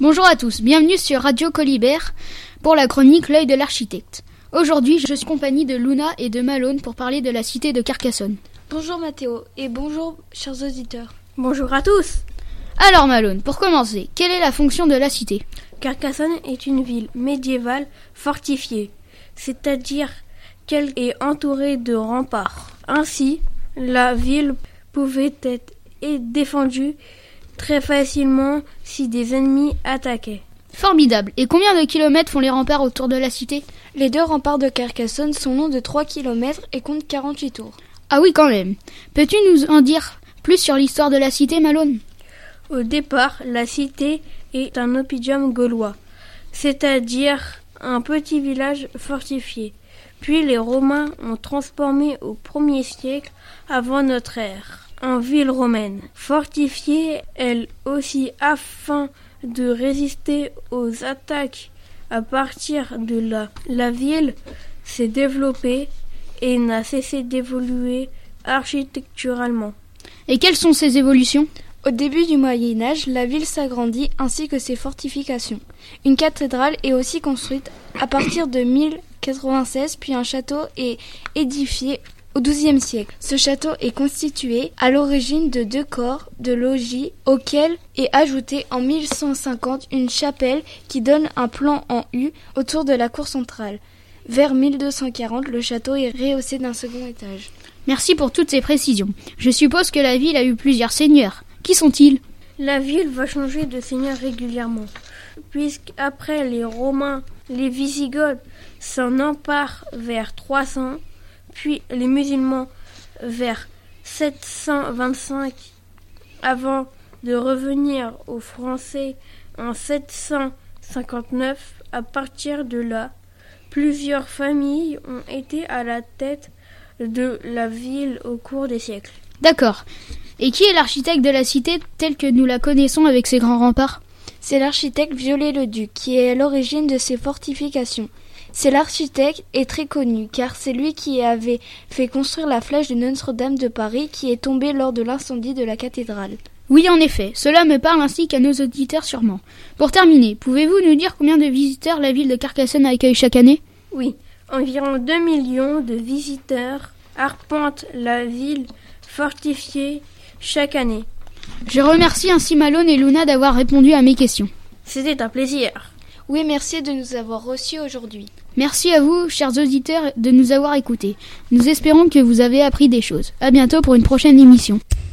Bonjour à tous, bienvenue sur Radio Colibert pour la chronique L'œil de l'architecte. Aujourd'hui, je suis en compagnie de Luna et de Malone pour parler de la cité de Carcassonne. Bonjour Mathéo et bonjour chers auditeurs. Bonjour à tous. Alors Malone, pour commencer, quelle est la fonction de la cité ? Carcassonne est une ville médiévale fortifiée, c'est-à-dire qu'elle est entourée de remparts. Ainsi, la ville pouvait être défendue très facilement si des ennemis attaquaient. Formidable. Et combien de kilomètres font les remparts autour de la cité ? Les 2 remparts de Carcassonne sont longs de 3 km et comptent 48 tours. Ah oui, quand même. Peux-tu nous en dire plus sur l'histoire de la cité, Malone ? Au départ, la cité est un oppidum gaulois, c'est-à-dire un petit village fortifié. Puis les Romains ont transformé au 1er siècle avant notre ère en ville romaine, fortifiée elle aussi afin de résister aux attaques. À partir de là, la ville s'est développée et n'a cessé d'évoluer architecturalement. Et quelles sont ces évolutions ? Au début du Moyen-Âge, la ville s'agrandit ainsi que ses fortifications. Une cathédrale est aussi construite à partir de 1096, puis un château est édifié au XIIe siècle. Ce château est constitué à l'origine de 2 corps de logis auxquels est ajoutée en 1150 une chapelle qui donne un plan en U autour de la cour centrale. Vers 1240, le château est rehaussé d'un second étage. Merci pour toutes ces précisions. Je suppose que la ville a eu plusieurs seigneurs. Qui sont-ils ? La ville va changer de seigneur régulièrement, puisqu'après les Romains, les Wisigoths s'en emparent vers 300, puis les musulmans vers 725, avant de revenir aux Français en 759. À partir de là, plusieurs familles ont été à la tête de la ville au cours des siècles. D'accord. Et qui est l'architecte de la cité telle que nous la connaissons avec ses grands remparts ? C'est l'architecte Viollet-le-Duc qui est à l'origine de ces fortifications. C'est l'architecte est très connu car c'est lui qui avait fait construire la flèche de Notre-Dame de Paris qui est tombée lors de l'incendie de la cathédrale. Oui, en effet, cela me parle ainsi qu'à nos auditeurs sûrement. Pour terminer, pouvez-vous nous dire combien de visiteurs la ville de Carcassonne accueille chaque année ? Oui, environ 2 millions de visiteurs arpentent la ville fortifiée chaque année. Je remercie ainsi Malone et Luna d'avoir répondu à mes questions. C'était un plaisir. Oui, merci de nous avoir reçus aujourd'hui. Merci à vous, chers auditeurs, de nous avoir écoutés. Nous espérons que vous avez appris des choses. À bientôt pour une prochaine émission.